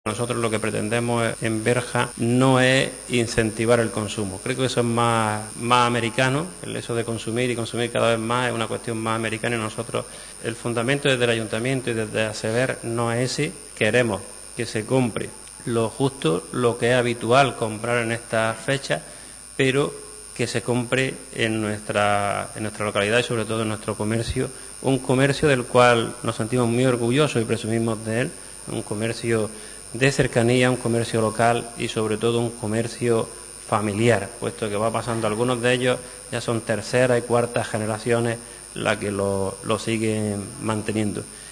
Nosotros lo que pretendemos en Berja no es incentivar el consumo. Creo que eso es más americano, eso de consumir y consumir cada vez más es una cuestión más americana y nosotros, el fundamento desde el Ayuntamiento y desde ASEBER no es ese. Queremos que se compre lo justo, lo que es habitual comprar en estas fechas, pero que se compre en nuestra localidad y sobre todo en nuestro comercio, un comercio del cual nos sentimos muy orgullosos y presumimos de él, un comercio de cercanía, un comercio local y sobre todo un comercio familiar, puesto que va pasando, algunos de ellos ya son terceras y cuartas generaciones las que lo siguen manteniendo.